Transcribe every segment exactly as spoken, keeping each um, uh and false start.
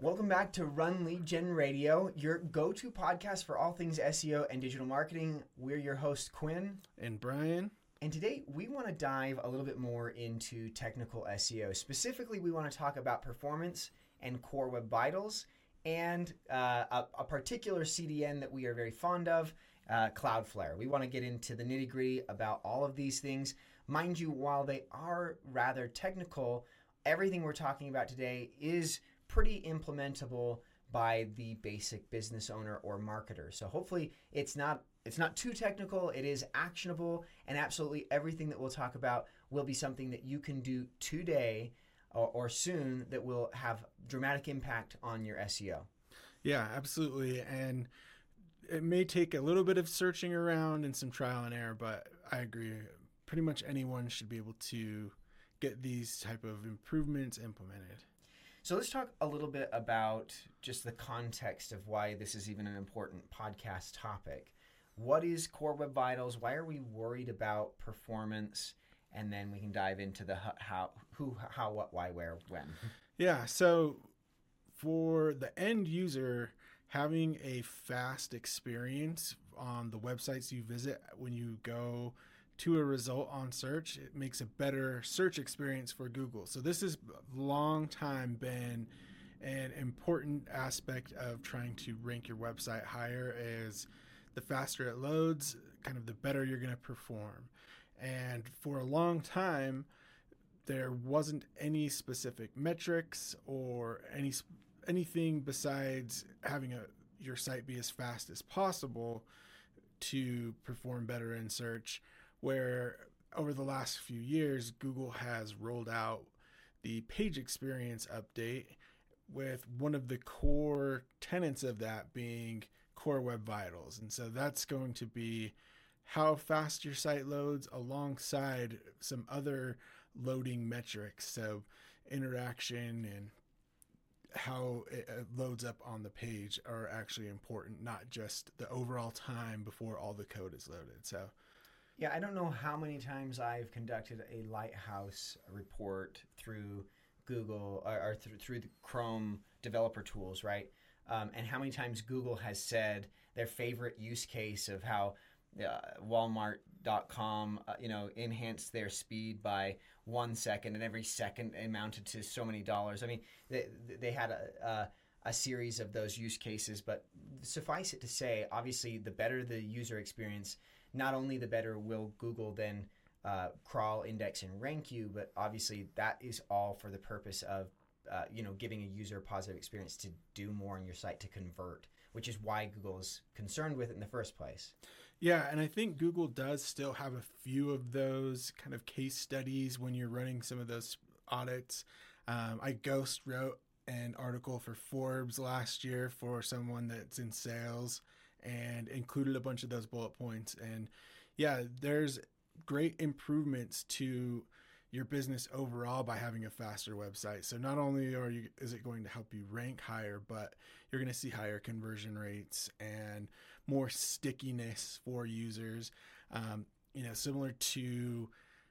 Welcome back to Run Lead Gen Radio, your go-to podcast for all things S E O and digital marketing. We're your hosts, Quinn and Brian. And today we want to dive a little bit more into technical S E O. Specifically, we want to talk about performance and Core Web Vitals and uh, a, a particular C D N that we are very fond of, uh, Cloudflare. We want to get into the nitty-gritty about all of these things. Mind you, while they are rather technical, everything we're talking about today is pretty implementable by the basic business owner or marketer. So hopefully it's not it's not too technical, it is actionable, and absolutely everything that we'll talk about will be something that you can do today or, or soon that will have dramatic impact on your S E O. Yeah, absolutely. And it may take a little bit of searching around and some trial and error, but I agree. Pretty much anyone should be able to get these type of improvements implemented. So let's talk a little bit about just the context of why this is even an important podcast topic. What is Core Web Vitals? Why are we worried about performance? And then we can dive into the how, who, how, what, why, where, when. Yeah, so for the end user, having a fast experience on the websites you visit when you go to a result on search, it makes a better search experience for Google. So this has long time been an important aspect of trying to rank your website higher. Is the faster it loads, kind of the better you're going to perform. And for a long time, there wasn't any specific metrics or any anything besides having a your site be as fast as possible to perform better in search. Where over the last few years, Google has rolled out the page experience update with one of the core tenets of that being Core Web Vitals. And so that's going to be how fast your site loads alongside some other loading metrics. So interaction and how it loads up on the page are actually important, not just the overall time before all the code is loaded. So yeah, I don't know how many times I've conducted a Lighthouse report through Google or, or through, through the Chrome developer tools, right? Um, and how many times Google has said their favorite use case of how uh, Walmart dot com, uh, you know, enhanced their speed by one second, and every second amounted to so many dollars. I mean, they they had a. a a series of those use cases, but suffice it to say, obviously, the better the user experience, not only the better will Google then uh, crawl, index, and rank you, but obviously that is all for the purpose of uh, you know giving a user a positive experience to do more on your site, to convert, which is why Google is concerned with it in the first place. Yeah, and I think Google does still have a few of those kind of case studies when you're running some of those audits. Um, I ghost wrote an article for Forbes last year for someone that's in sales and included a bunch of those bullet points. And yeah, there's great improvements to your business overall by having a faster website. So not only are you, is it going to help you rank higher, but you're going to see higher conversion rates and more stickiness for users. Um, you know, similar to,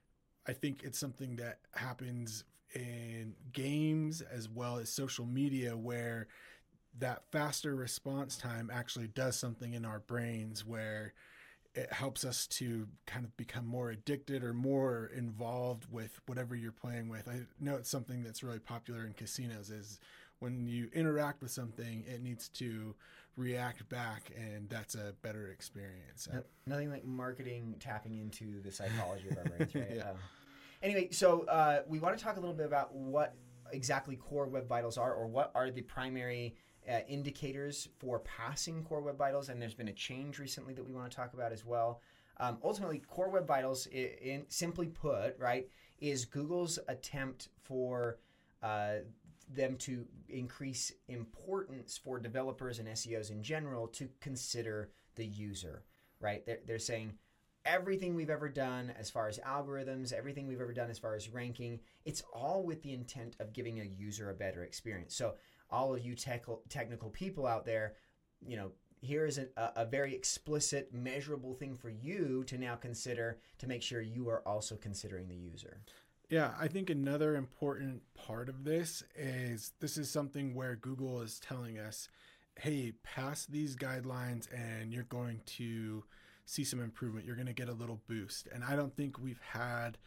I think it's something that happens in games as well as social media, where that faster response time actually does something in our brains where it helps us to kind of become more addicted or more involved with whatever you're playing with. I know it's something that's really popular in casinos is when you interact with something, it needs to react back, and that's a better experience. No, nothing like marketing tapping into the psychology of our brains, right? Yeah. Um, Anyway, so uh, we want to talk a little bit about what exactly Core Web Vitals are, or what are the primary uh, indicators for passing Core Web Vitals, and there's been a change recently that we want to talk about as well. Um, ultimately, Core Web Vitals, in, in simply put, right, is Google's attempt for uh, them to increase importance for developers and S E Os in general to consider the user, right? They're, they're saying, everything we've ever done as far as algorithms, everything we've ever done as far as ranking, it's all with the intent of giving a user a better experience. So all of you tech, technical people out there, you know, here is a, a very explicit, measurable thing for you to now consider to make sure you are also considering the user. Yeah, I think another important part of this is this is something where Google is telling us, hey, pass these guidelines and you're going to see some improvement. You're going to get a little boost. And I don't think we've had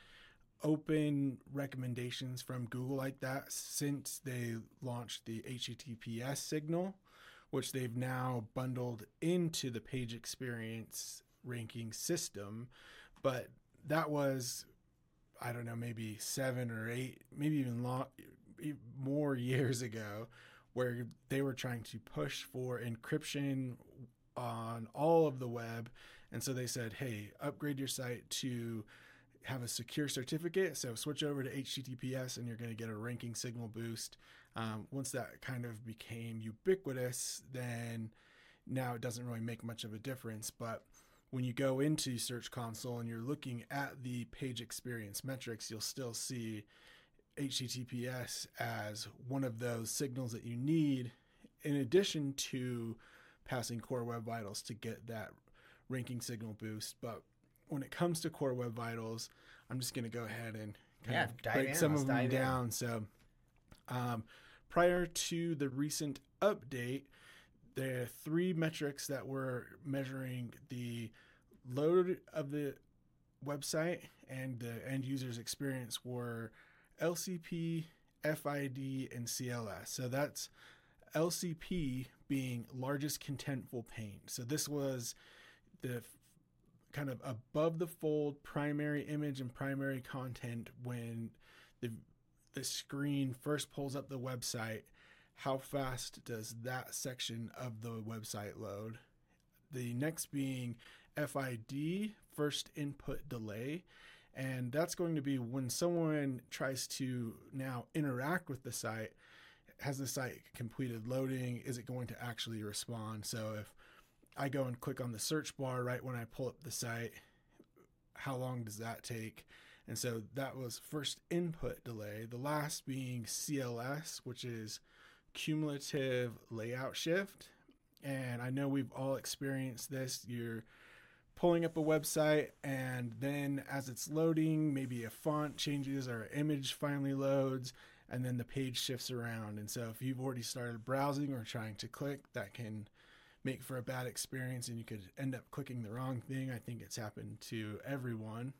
open recommendations from Google like that since they launched the H T T P S signal, which they've now bundled into the page experience ranking system. But that was, I don't know, maybe seven or eight, maybe even long, more years ago, where they were trying to push for encryption on all of the web. And so they said, hey, upgrade your site to have a secure certificate. So switch over to H T T P S and you're going to get a ranking signal boost. Um, once that kind of became ubiquitous, then now it doesn't really make much of a difference. But when you go into Search Console and you're looking at the page experience metrics, you'll still see H T T P S as one of those signals that you need in addition to passing Core Web Vitals to get that ranking signal boost. But when it comes to Core Web Vitals, I'm just going to go ahead and kind yeah, of dive break in. some Let's of them dive down. in. So um, prior to the recent update, there are three metrics that were measuring the load of the website and the end user's experience were L C P, F I D, and C L S. So that's L C P being largest contentful pane. So this was the kind of above the fold primary image and primary content when the the screen first pulls up the website. How fast does that section of the website load? The next being F I D, first input delay. And that's going to be when someone tries to now interact with the site. Has the site completed loading? Is it going to actually respond? So if I go and click on the search bar right when I pull up the site, how long does that take? And so that was first input delay. The last being C L S, which is cumulative layout shift. And I know we've all experienced this. You're pulling up a website, and then as it's loading, maybe a font changes or an image finally loads, and then the page shifts around. And so if you've already started browsing or trying to click, that can make for a bad experience, and you could end up clicking the wrong thing. I think it's happened to everyone.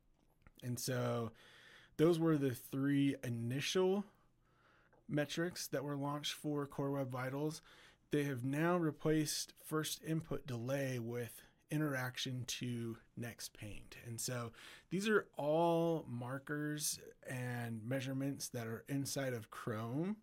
And so those were the three initial metrics that were launched for Core Web Vitals. They have now replaced first input delay with interaction to next paint. And so these are all markers and measurements that are inside of Chrome,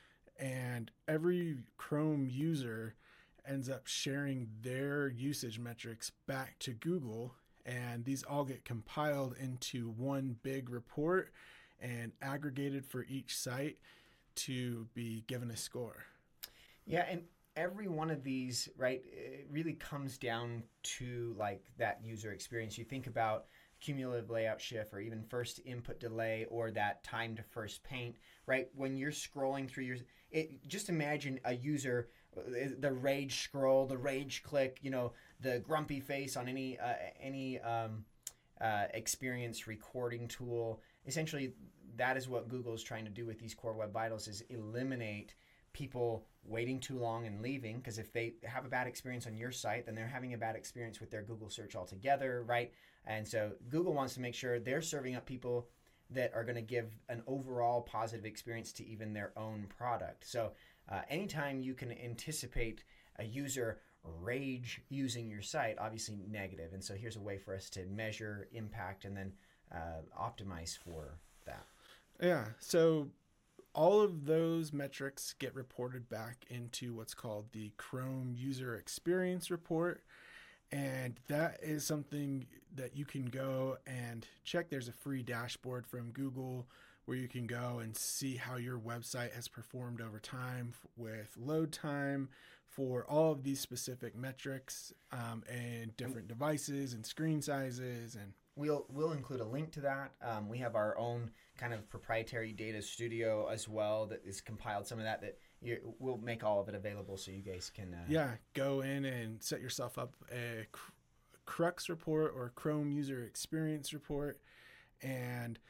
and every Chrome user ends up sharing their usage metrics back to Google, and these all get compiled into one big report and aggregated for each site to be given a score. Yeah, and every one of these, right, it really comes down to like that user experience. You think about cumulative layout shift or even first input delay or that time to first paint, right? When you're scrolling through your, it, just imagine a user, the rage scroll, the rage click, you know, the grumpy face on any uh, any um, uh, experience recording tool. Essentially, that is what Google is trying to do with these Core Web Vitals, is eliminate people waiting too long and leaving, because if they have a bad experience on your site, then they're having a bad experience with their Google search altogether, right? And so Google wants to make sure they're serving up people that are going to give an overall positive experience to even their own product. So uh, anytime you can anticipate a user rage using your site, obviously negative. And so here's a way for us to measure impact and then uh, optimize for that. Yeah, so all of those metrics get reported back into what's called the Chrome User Experience Report. And that is something that you can go and check. There's a free dashboard from Google where you can go and see how your website has performed over time with load time for all of these specific metrics um, and different devices and screen sizes. And We'll we'll include a link to that. Um, we have our own kind of proprietary data studio as well that is compiled some of that. That you, we'll make all of it available so you guys can. Uh, yeah, go in and set yourself up a Crux report or Chrome User Experience Report, and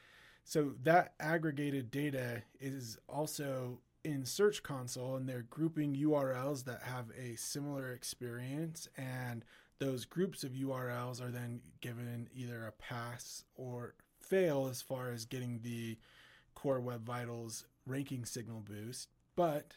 So that aggregated data is also in Search Console, and they're grouping U R Ls that have a similar experience, and those groups of U R Ls are then given either a pass or fail as far as getting the Core Web Vitals ranking signal boost. But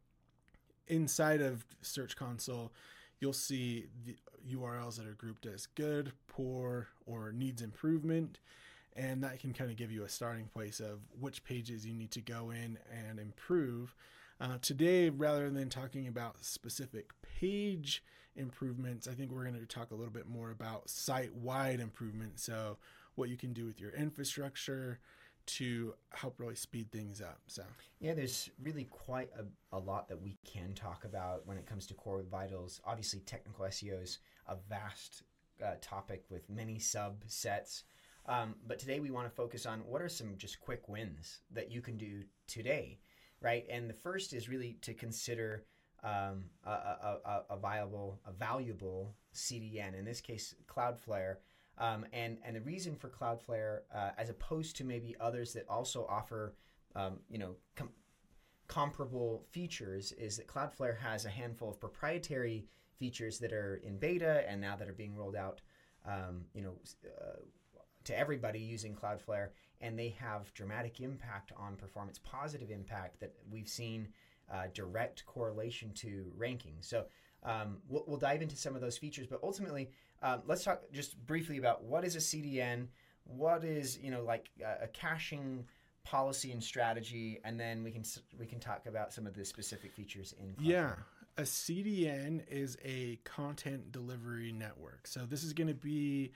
inside of Search Console, you'll see the U R Ls that are grouped as good, poor, or needs improvement. And that can kind of give you a starting place of which pages you need to go in and improve. Uh, today, rather than talking about specific page improvements, I think we're going to talk a little bit more about site-wide improvements. So what you can do with your infrastructure to help really speed things up. So yeah, there's really quite a, a lot that we can talk about when it comes to Core Web Vitals. Obviously, technical S E O is a vast uh, topic with many subsets. Um, but today we want to focus on what are some just quick wins that you can do today, right? And the first is really to consider um, a, a, a, a viable, a valuable C D N, in this case, Cloudflare. Um, and, and the reason for Cloudflare, uh, as opposed to maybe others that also offer, um, you know, com- comparable features, is that Cloudflare has a handful of proprietary features that are in beta and now that are being rolled out, um, you know, uh, to everybody using Cloudflare, and they have dramatic impact on performance, positive impact that we've seen uh, direct correlation to ranking. So um, we'll, we'll dive into some of those features, but ultimately, um, let's talk just briefly about what is a C D N, what is, you know, like a, a caching policy and strategy, and then we can we can talk about some of the specific features in Cloudflare. Yeah. A C D N is a content delivery network. So this is going to be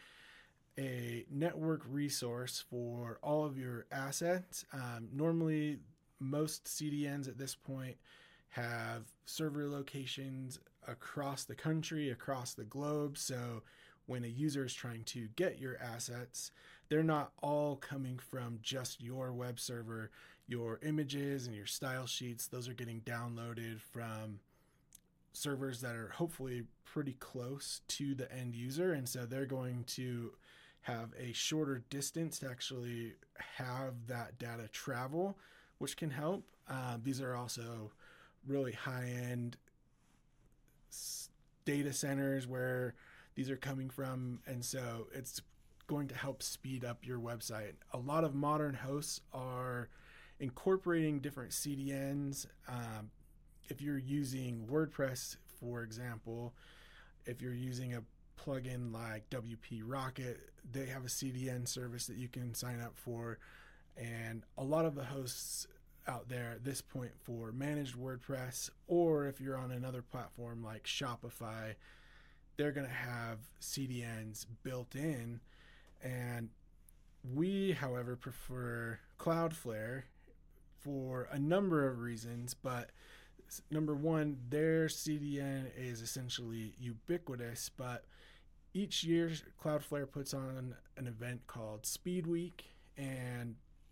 a network resource for all of your assets. Um, normally, most C D Ns at this point have server locations across the country, across the globe. So when a user is trying to get your assets, they're not all coming from just your web server. Your images and your style sheets, those are getting downloaded from servers that are hopefully pretty close to the end user. And so they're going to have a shorter distance to actually have that data travel, which can help. Uh, these are also really high-end data centers where these are coming from, and so it's going to help speed up your website. A lot of modern hosts are incorporating different C D Ns. Um, if you're using WordPress, for example, if you're using a plugin like W P Rocket, they have a C D N service that you can sign up for. And a lot of the hosts out there at this point for managed WordPress, or if you're on another platform like Shopify, they're going to have C D Ns built in. And we, however, prefer Cloudflare for a number of reasons. But number one, their C D N is essentially ubiquitous, but each year Cloudflare puts on an event called Speed Week, and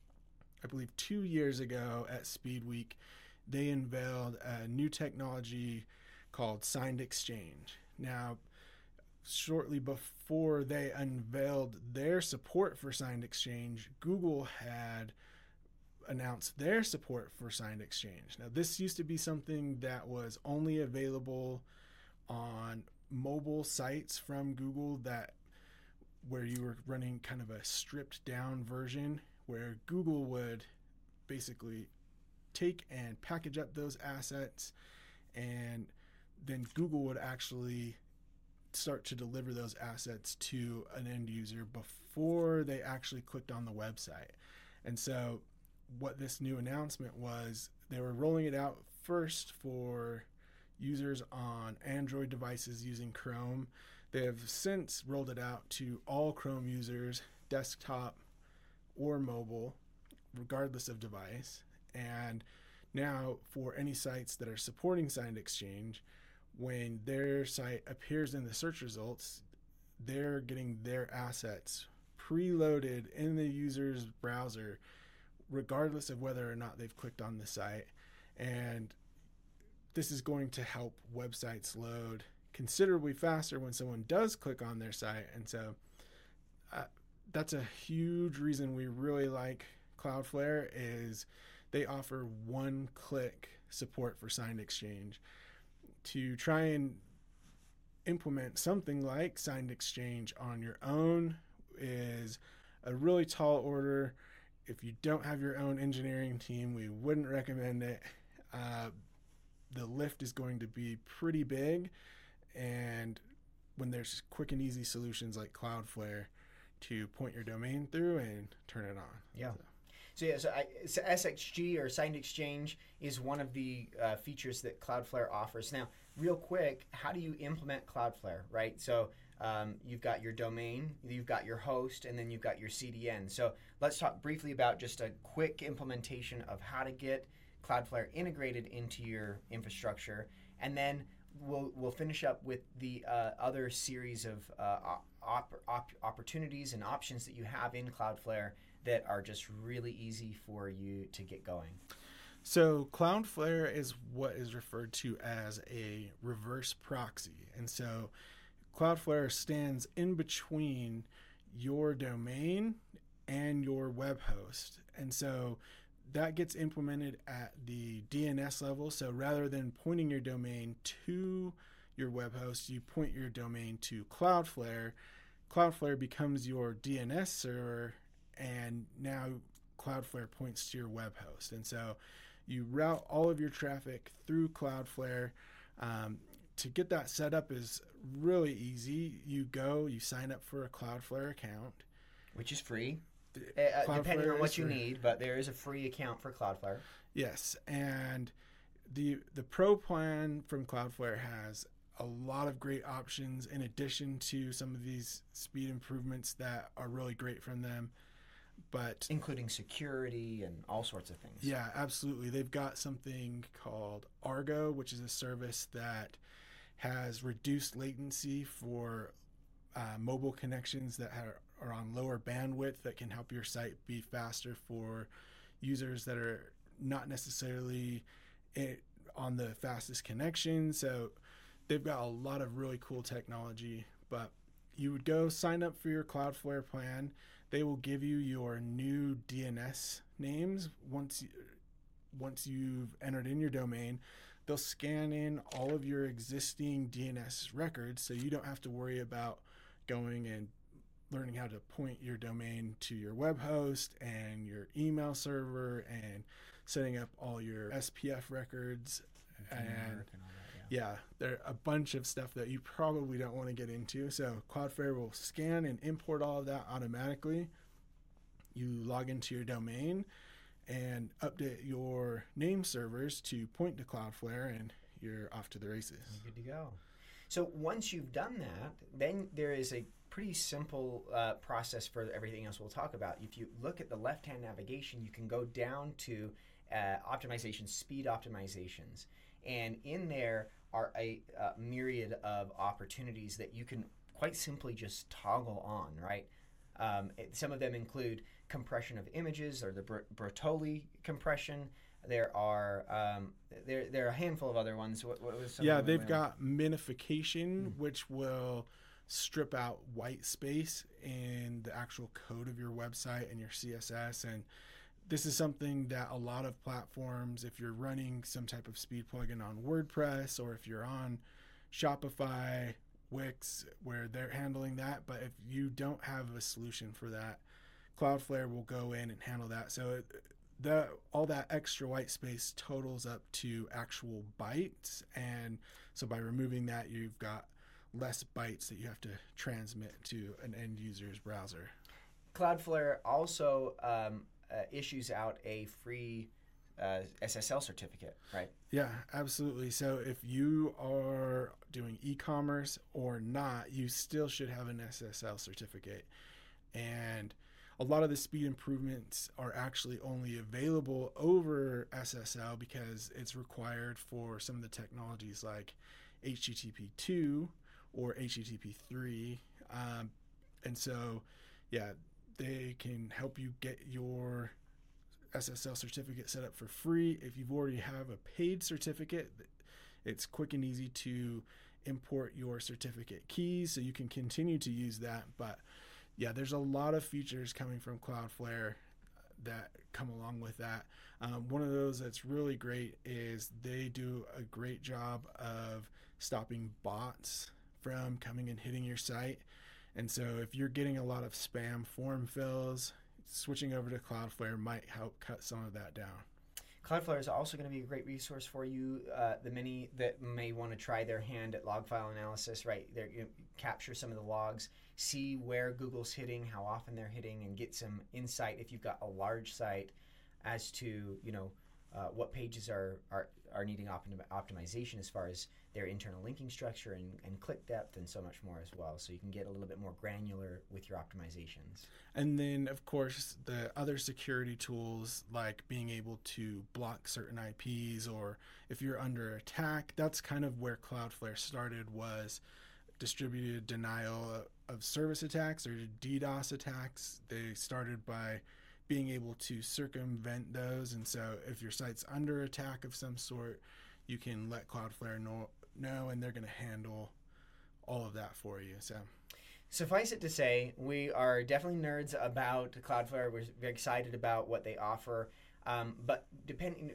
I believe two years ago at Speed Week, they unveiled a new technology called Signed Exchange. Now, shortly before they unveiled their support for Signed Exchange, Google had announced their support for Signed Exchange. Now, this used to be something that was only available on mobile sites from Google, that where you were running kind of a stripped down version where Google would basically take and package up those assets, and then Google would actually start to deliver those assets to an end user before they actually clicked on the website. And so what this new announcement was, they were rolling it out first for users on Android devices using Chrome. They have since rolled it out to all Chrome users, desktop or mobile, regardless of device. And now for any sites that are supporting Signed Exchange, when their site appears in the search results, they're getting their assets preloaded in the user's browser, regardless of whether or not they've clicked on the site. And this is going to help websites load considerably faster when someone does click on their site. And so uh, that's a huge reason we really like Cloudflare is they offer one-click support for Signed Exchange. To try and implement something like Signed Exchange on your own is a really tall order. If you don't have your own engineering team, we wouldn't recommend it. Uh, the lift is going to be pretty big, and when there's quick and easy solutions like Cloudflare to point your domain through and turn it on. Yeah. So. So yeah, so, I, so S X G or Signed Exchange is one of the uh, features that Cloudflare offers. Now, real quick, how do you implement Cloudflare, right? So um, you've got your domain, you've got your host, and then you've got your C D N. So let's talk briefly about just a quick implementation of how to get Cloudflare integrated into your infrastructure, and then we'll we'll finish up with the uh, other series of uh, op- op- opportunities and options that you have in Cloudflare that are just really easy for you to get going. So Cloudflare is what is referred to as a reverse proxy. And so Cloudflare stands in between your domain and your web host. And so that gets implemented at the D N S level. So rather than pointing your domain to your web host, you point your domain to Cloudflare. Cloudflare becomes your D N S server, and now Cloudflare points to your web host. And so you route all of your traffic through Cloudflare. Um, to get that set up is really easy. You go, you sign up for a Cloudflare account. Which is free, uh, depending on what you free. need, but there is a free account for Cloudflare. Yes, and the the Pro plan from Cloudflare has a lot of great options in addition to some of these speed improvements that are really great from them. But including security and all sorts of things. Yeah, absolutely. They've got something called Argo, which is a service that has reduced latency for uh, mobile connections that are, are on lower bandwidth that can help your site be faster for users that are not necessarily it, on the fastest connection. So they've got a lot of really cool technology, but you would go sign up for your Cloudflare plan. They will give you your new D N S names once you, once you've entered in your domain. They'll scan in all of your existing D N S records, so you don't have to worry about going and learning how to point your domain to your web host and your email server and setting up all your S P F records. And, and all that, yeah. yeah, there are a bunch of stuff that you probably don't want to get into. So Cloudflare will scan and import all of that automatically. You log into your domain and update your name servers to point to Cloudflare, and you're off to the races. You're good to go. So once you've done that, then there is a pretty simple uh, process for everything else we'll talk about. If you look at the left-hand navigation, you can go down to uh, optimization, speed optimizations. And in there are a uh, myriad of opportunities that you can quite simply just toggle on, right? Um, it, some of them include compression of images, or the Br- Bertolli compression. There are um, there there are a handful of other ones. What, what was some yeah, of them they've we got minification, Mm. which will strip out white space in the actual code of your website and your C S S. And this is something that a lot of platforms, if you're running some type of speed plugin on WordPress, or if you're on Shopify, Wix, where they're handling that. But if you don't have a solution for that, Cloudflare will go in and handle that. So it, the all that extra white space totals up to actual bytes. And so by removing that, you've got less bytes that you have to transmit to an end user's browser. Cloudflare also um, uh, issues out a free uh, S S L certificate, right? Yeah, absolutely. So if you are doing e-commerce or not, you still should have an S S L certificate. And a lot of the speed improvements are actually only available over S S L because it's required for some of the technologies like H T T P two or H T T P three. Um, and so, yeah, they can help you get your S S L certificate set up for free. If you've already have a paid certificate, it's quick and easy to import your certificate keys so you can continue to use that. But yeah, there's a lot of features coming from Cloudflare that come along with that. Um, one of those that's really great is they do a great job of stopping bots from coming and hitting your site. And so if you're getting a lot of spam form fills, switching over to Cloudflare might help cut some of that down. Cloudflare is also going to be a great resource for you, uh, the many that may want to try their hand at log file analysis, right? They're, you know, capture some of the logs, see where Google's hitting, how often they're hitting, and get some insight if you've got a large site as to, you know, uh, what pages are, are, are needing optim- optimization as far as their internal linking structure and, and click depth and so much more as well. So you can get a little bit more granular with your optimizations. And then, of course, the other security tools like being able to block certain I Ps, or if you're under attack, that's kind of where Cloudflare started, was distributed denial of service attacks or DDoS attacks. They started by being able to circumvent those. And so if your site's under attack of some sort, you can let Cloudflare know, know and they're going to handle all of that for you. So suffice it to say, we are definitely nerds about Cloudflare. We're very excited about what they offer. Um, but depending,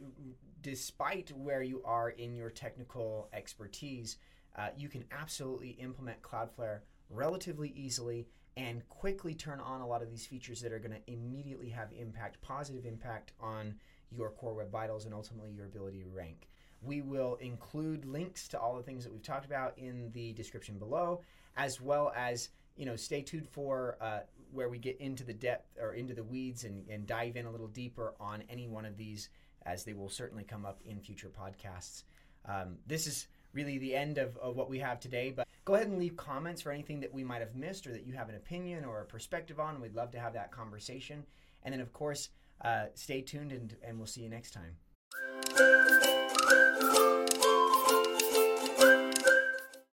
despite where you are in your technical expertise, uh, you can absolutely implement Cloudflare relatively easily and quickly turn on a lot of these features that are going to immediately have impact, positive impact on your core web vitals and ultimately your ability to rank. We will include links to all the things that we've talked about in the description below, as well as, you know, stay tuned for uh, where we get into the depth or into the weeds and, and dive in a little deeper on any one of these, as they will certainly come up in future podcasts. Um, this is really the end of, of what we have today, but go ahead and leave comments for anything that we might have missed or that you have an opinion or a perspective on. We'd love to have that conversation. And then, of course, uh, stay tuned and, and we'll see you next time.